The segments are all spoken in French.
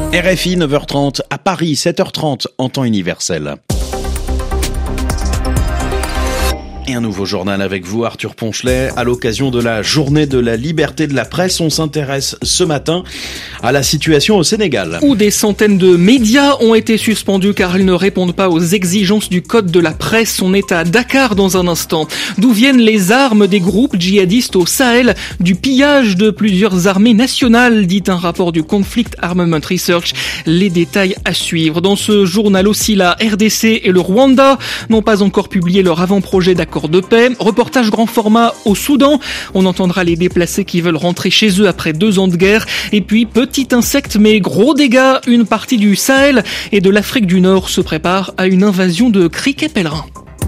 RFI 9h30 à Paris, 7h30 en temps universel. Et un nouveau journal avec vous, Arthur Ponchelet. À l'occasion de la journée de la liberté de la presse, on s'intéresse ce matin à la situation au Sénégal. Où des centaines de médias ont été suspendus car ils ne répondent pas aux exigences du code de la presse. On est à Dakar dans un instant. D'où viennent les armes des groupes djihadistes au Sahel? Du pillage de plusieurs armées nationales, dit un rapport du Conflict Armament Research. Les détails à suivre. Dans ce journal aussi, la RDC et le Rwanda n'ont pas encore publié leur avant-projet d'accord de paix. Reportage grand format au Soudan. On entendra les déplacés qui veulent rentrer chez eux après 2 ans de guerre. Et puis, petit insecte mais gros dégâts. Une partie du Sahel et de l'Afrique du Nord se prépare à une invasion de criquets pèlerins.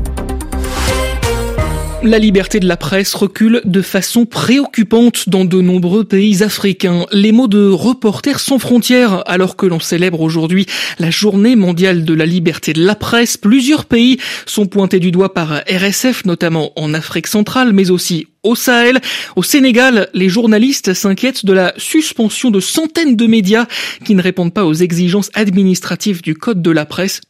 La liberté de la presse recule de façon préoccupante dans de nombreux pays africains. Les mots de Reporters sans frontières, alors que l'on célèbre aujourd'hui la journée mondiale de la liberté de la presse. Plusieurs pays sont pointés du doigt par RSF, notamment en Afrique centrale, mais aussi au Sahel. Au Sénégal, les journalistes s'inquiètent de la suspension de centaines de médias qui ne répondent pas aux exigences administratives du code de la presse.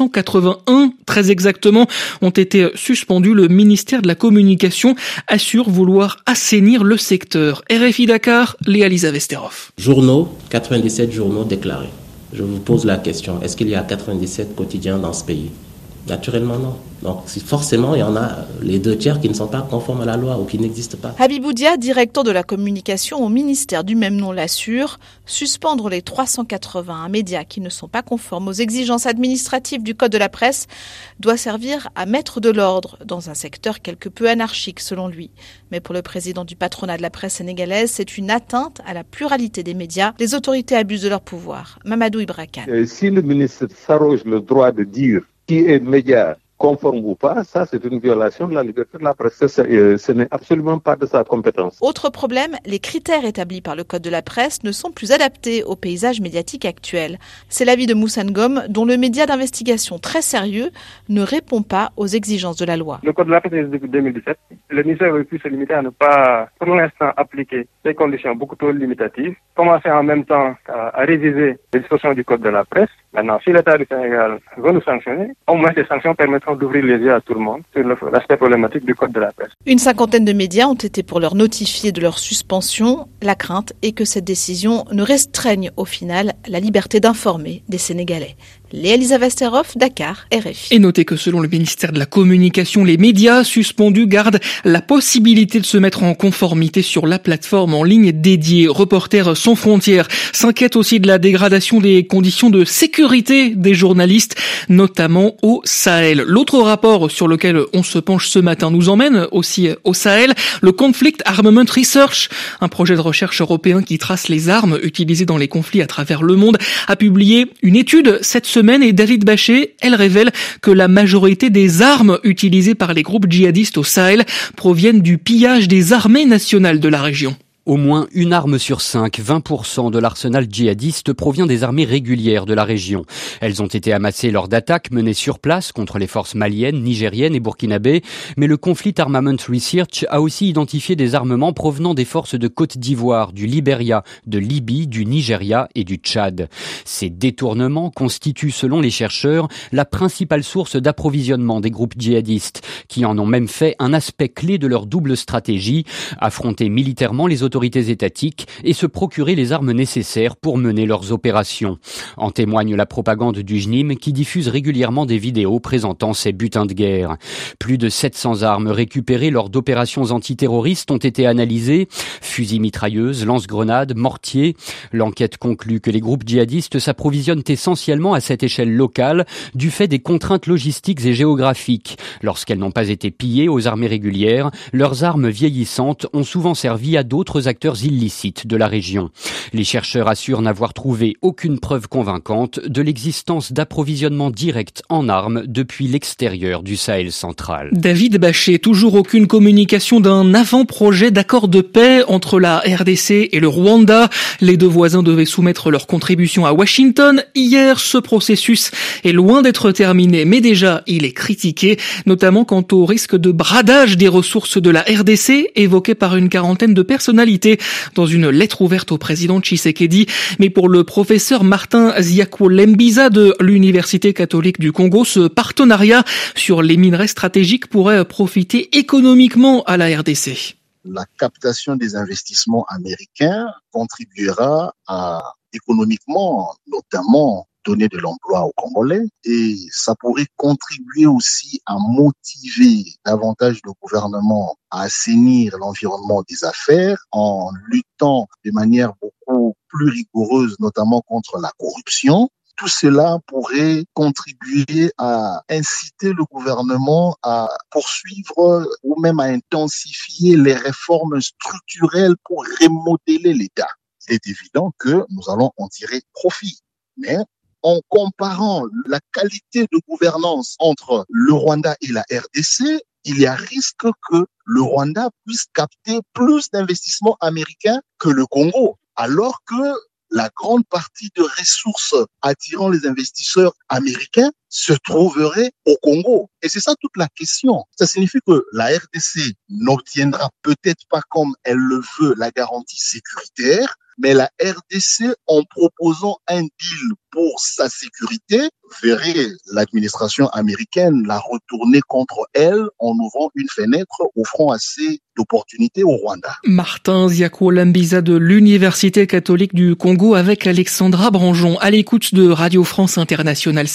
381, très exactement, ont été suspendus. Le ministère de la Communication assure vouloir assainir le secteur. RFI Dakar, Léa-Lisa Vesterov. Journaux, 97 journaux déclarés. Je vous pose la question, est-ce qu'il y a 97 quotidiens dans ce pays ? Naturellement non. Donc forcément, il y en a les 2/3 qui ne sont pas conformes à la loi ou qui n'existent pas. Habibou Dia, directeur de la communication au ministère du même nom, l'assure. Suspendre les 381 médias qui ne sont pas conformes aux exigences administratives du code de la presse doit servir à mettre de l'ordre dans un secteur quelque peu anarchique selon lui. Mais pour le président du patronat de la presse sénégalaise, c'est une atteinte à la pluralité des médias. Les autorités abusent de leur pouvoir. Mamadou Ibra Kane. Si le ministre s'arroge le droit de dire qui est média conforme ou pas, ça c'est une violation de la liberté de la presse. Ce n'est absolument pas de sa compétence. Autre problème, les critères établis par le code de la presse ne sont plus adaptés au paysage médiatique actuel. C'est l'avis de Moussa Ngom, dont le média d'investigation très sérieux ne répond pas aux exigences de la loi. Le code de la presse est depuis 2017. Le ministère aurait pu se limiter à ne pas, pour l'instant, appliquer des conditions beaucoup trop limitatives, commencer en même temps à réviser les dispositions du code de la presse. Maintenant, si l'État du Sénégal veut nous sanctionner, au moins ces sanctions permettront d'ouvrir les yeux à tout le monde sur l'aspect problématique du code de la presse. Une cinquantaine de médias ont été pour leur notifier de leur suspension. La crainte est que cette décision ne restreigne au final la liberté d'informer des Sénégalais. Léa-Lisa Vesterov, Dakar, RFI. Et notez que selon le ministère de la Communication, les médias suspendus gardent la possibilité de se mettre en conformité sur la plateforme en ligne dédiée. Reporters sans frontières s'inquiètent aussi de la dégradation des conditions de sécurité des journalistes, notamment au Sahel. L'autre rapport sur lequel on se penche ce matin nous emmène aussi au Sahel, le Conflict Armament Research, un projet de recherche européen qui trace les armes utilisées dans les conflits à travers le monde, a publié une étude cette semaine et David Bachet, elle révèle que la majorité des armes utilisées par les groupes djihadistes au Sahel proviennent du pillage des armées nationales de la région. Au moins une arme sur 5, 20% de l'arsenal djihadiste provient des armées régulières de la région. Elles ont été amassées lors d'attaques menées sur place contre les forces maliennes, nigériennes et burkinabées, mais le Conflict Armament Research a aussi identifié des armements provenant des forces de Côte d'Ivoire, du Libéria, de Libye, du Nigeria et du Tchad. Ces détournements constituent, selon les chercheurs, la principale source d'approvisionnement des groupes djihadistes, qui en ont même fait un aspect clé de leur double stratégie, affronter militairement les autorités étatiques et se procurer les armes nécessaires pour mener leurs opérations. En témoigne la propagande du JNIM qui diffuse régulièrement des vidéos présentant ces butins de guerre. Plus de 700 armes récupérées lors d'opérations antiterroristes ont été analysées. Fusils mitrailleuses, lance-grenades, mortiers. L'enquête conclut que les groupes djihadistes s'approvisionnent essentiellement à cette échelle locale du fait des contraintes logistiques et géographiques. Lorsqu'elles n'ont pas été pillées aux armées régulières, leurs armes vieillissantes ont souvent servi à d'autres acteurs illicites de la région. Les chercheurs assurent n'avoir trouvé aucune preuve convaincante de l'existence d'approvisionnement direct en armes depuis l'extérieur du Sahel central. David Bachet, toujours aucune communication d'un avant-projet d'accord de paix entre la RDC et le Rwanda. Les deux voisins devaient soumettre leur contribution à Washington. Hier, ce processus est loin d'être terminé, mais déjà, il est critiqué, notamment quant au risque de bradage des ressources de la RDC évoqué par une quarantaine de personnalités l'actualité dans une lettre ouverte au président Tshisekedi. Mais pour le professeur Martin Ziakwo-Lembiza de l'Université catholique du Congo, ce partenariat sur les minerais stratégiques pourrait profiter économiquement à la RDC. La captation des investissements américains contribuera à, économiquement, notamment, donner de l'emploi aux Congolais, et ça pourrait contribuer aussi à motiver davantage le gouvernement à assainir l'environnement des affaires en luttant de manière beaucoup plus rigoureuse, notamment contre la corruption. Tout cela pourrait contribuer à inciter le gouvernement à poursuivre ou même à intensifier les réformes structurelles pour remodeler l'État. Il est évident que nous allons en tirer profit. Mais en comparant la qualité de gouvernance entre le Rwanda et la RDC, il y a risque que le Rwanda puisse capter plus d'investissements américains que le Congo, alors que la grande partie de ressources attirant les investisseurs américains se trouverait au Congo. Et c'est ça toute la question. Ça signifie que la RDC n'obtiendra peut-être pas comme elle le veut la garantie sécuritaire, mais la RDC, en proposant un deal pour sa sécurité, verrait l'administration américaine la retourner contre elle en ouvrant une fenêtre offrant assez d'opportunités au Rwanda. Martin Ziakwo-Lembiza de l'Université catholique du Congo avec Alexandra Branjon à l'écoute de Radio France Internationale.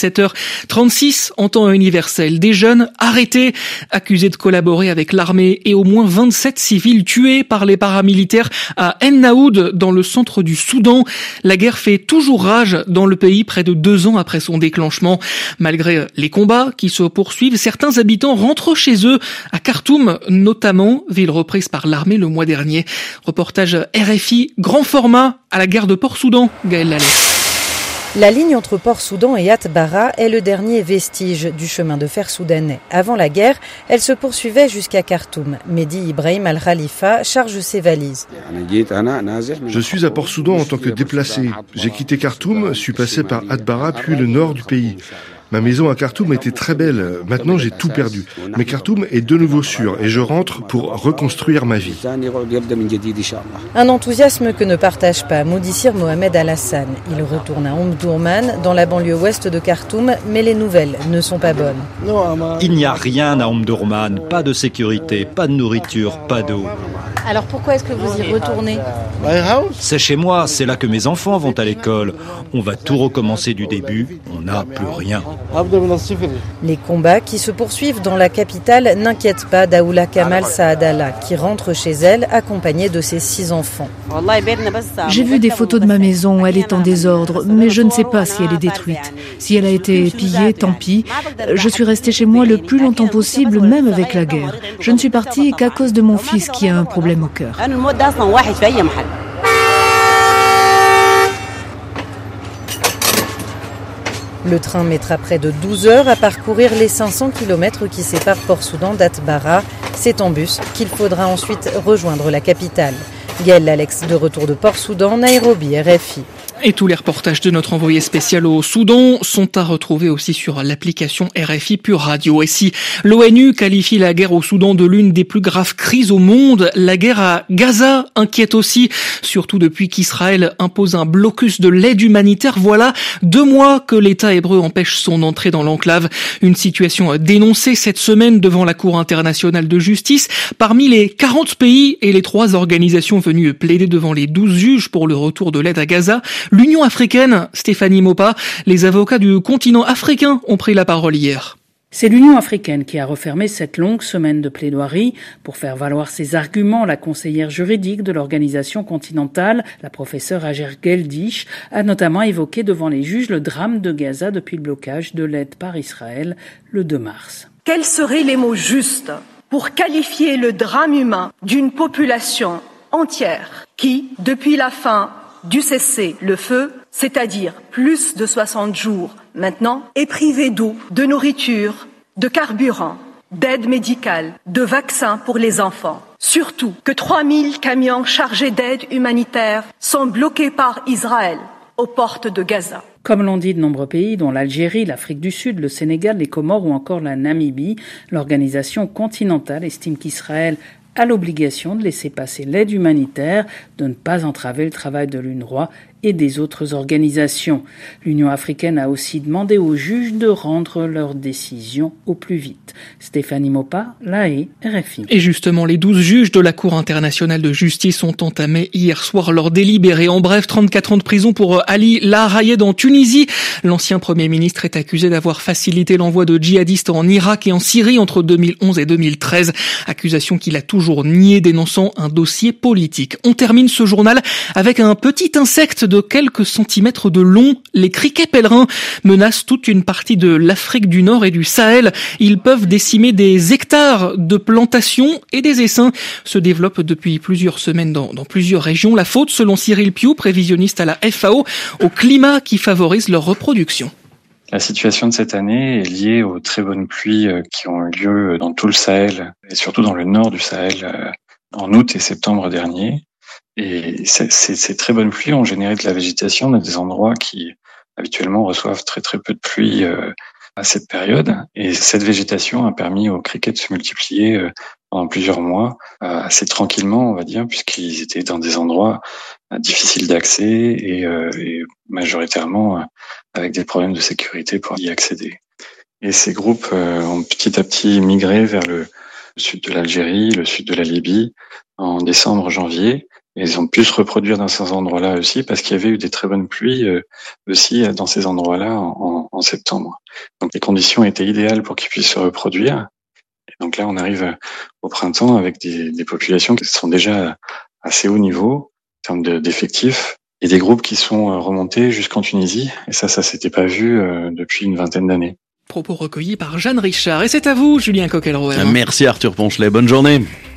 7h36 en temps universel. Des jeunes arrêtés, accusés de collaborer avec l'armée et au moins 27 civils tués par les paramilitaires à Ennaoud dans le centre du Soudan. La guerre fait toujours rage dans le pays près de 2 ans après son déclenchement. Malgré les combats qui se poursuivent, certains habitants rentrent chez eux à Khartoum, notamment, ville reprise par l'armée le mois dernier. Reportage RFI, grand format à la gare de Port-Soudan. Gaël Lalès. La ligne entre Port-Soudan et Atbara est le dernier vestige du chemin de fer soudanais. Avant la guerre, elle se poursuivait jusqu'à Khartoum. Mehdi Ibrahim Al-Khalifa charge ses valises. Je suis à Port-Soudan en tant que déplacé. J'ai quitté Khartoum, suis passé par Atbara puis le nord du pays. Ma maison à Khartoum était très belle. Maintenant, j'ai tout perdu. Mais Khartoum est de nouveau sûr et je rentre pour reconstruire ma vie. Un enthousiasme que ne partage pas Moudissir Mohamed Al-Hassan. Il retourne à Omdurman, dans la banlieue ouest de Khartoum, mais les nouvelles ne sont pas bonnes. Il n'y a rien à Omdurman, pas de sécurité, pas de nourriture, pas d'eau. Alors pourquoi est-ce que vous y retournez ? C'est chez moi, c'est là que mes enfants vont à l'école. On va tout recommencer du début, on n'a plus rien. Les combats qui se poursuivent dans la capitale n'inquiètent pas Daoula Kamal Saadallah, qui rentre chez elle accompagnée de ses 6 enfants. J'ai vu des photos de ma maison, elle est en désordre, mais je ne sais pas si elle est détruite. Si elle a été pillée, tant pis. Je suis restée chez moi le plus longtemps possible, même avec la guerre. Je ne suis partie qu'à cause de mon fils qui a un problème au cœur. Le train mettra près de 12 heures à parcourir les 500 km qui séparent Port-Soudan d'Atbara. C'est en bus qu'il faudra ensuite rejoindre la capitale. Gaël Alex, de retour de Port-Soudan, Nairobi, RFI. Et tous les reportages de notre envoyé spécial au Soudan sont à retrouver aussi sur l'application RFI Pure Radio. Et si l'ONU qualifie la guerre au Soudan de l'une des plus graves crises au monde, la guerre à Gaza inquiète aussi, surtout depuis qu'Israël impose un blocus de l'aide humanitaire. Voilà 2 mois que l'État hébreu empêche son entrée dans l'enclave. Une situation dénoncée cette semaine devant la Cour internationale de justice. Parmi les 40 pays et les 3 organisations venues plaider devant les 12 juges pour le retour de l'aide à Gaza, l'Union africaine, Stéphanie Mopa, les avocats du continent africain ont pris la parole hier. C'est l'Union africaine qui a refermé cette longue semaine de plaidoirie. Pour faire valoir ses arguments, la conseillère juridique de l'organisation continentale, la professeure Hajer Geldish, a notamment évoqué devant les juges le drame de Gaza depuis le blocage de l'aide par Israël le 2 mars. Quels seraient les mots justes pour qualifier le drame humain d'une population entière qui, depuis la fin du cessez-le-feu, c'est-à-dire plus de 60 jours maintenant, est privé d'eau, de nourriture, de carburant, d'aide médicale, de vaccins pour les enfants. Surtout que 3000 camions chargés d'aide humanitaire sont bloqués par Israël aux portes de Gaza. Comme l'ont dit de nombreux pays, dont l'Algérie, l'Afrique du Sud, le Sénégal, les Comores ou encore la Namibie, l'organisation continentale estime qu'Israël a l'obligation de laisser passer l'aide humanitaire, de ne pas entraver le travail de l'UNRWA et des autres organisations. L'Union africaine a aussi demandé aux juges de rendre leurs décisions au plus vite. Stéphanie Mopa, La Haye, RFI. Et justement, les 12 juges de la Cour internationale de justice ont entamé hier soir leur délibéré. En bref, 34 ans de prison pour Ali Laarayed en Tunisie. L'ancien Premier ministre est accusé d'avoir facilité l'envoi de djihadistes en Irak et en Syrie entre 2011 et 2013. Accusation qu'il a toujours niée, dénonçant un dossier politique. On termine ce journal avec un petit insecte de quelques centimètres de long. Les criquets pèlerins menacent toute une partie de l'Afrique du Nord et du Sahel. Ils peuvent décimer des hectares de plantations et des essaims se développent depuis plusieurs semaines dans plusieurs régions. La faute, selon Cyril Piou, prévisionniste à la FAO, au climat qui favorise leur reproduction. La situation de cette année est liée aux très bonnes pluies qui ont eu lieu dans tout le Sahel et surtout dans le nord du Sahel en août et septembre dernier. Et ces très bonnes pluies ont généré de la végétation dans des endroits qui habituellement reçoivent très très peu de pluie à cette période. Et cette végétation a permis aux criquets de se multiplier pendant plusieurs mois, assez tranquillement, on va dire, puisqu'ils étaient dans des endroits difficiles d'accès et majoritairement avec des problèmes de sécurité pour y accéder. Et ces groupes ont petit à petit migré vers le sud de l'Algérie, le sud de la Libye en décembre, janvier. Et ils ont pu se reproduire dans ces endroits-là aussi parce qu'il y avait eu des très bonnes pluies aussi dans ces endroits-là en septembre. Donc les conditions étaient idéales pour qu'ils puissent se reproduire. Et donc là, on arrive au printemps avec des populations qui sont déjà assez haut niveau en termes d'effectifs et des groupes qui sont remontés jusqu'en Tunisie. Et ça s'était pas vu depuis une vingtaine d'années. Propos recueillis par Jeanne Richard. Et c'est à vous, Julien Coquelrouer. Merci Arthur Ponchelet. Bonne journée.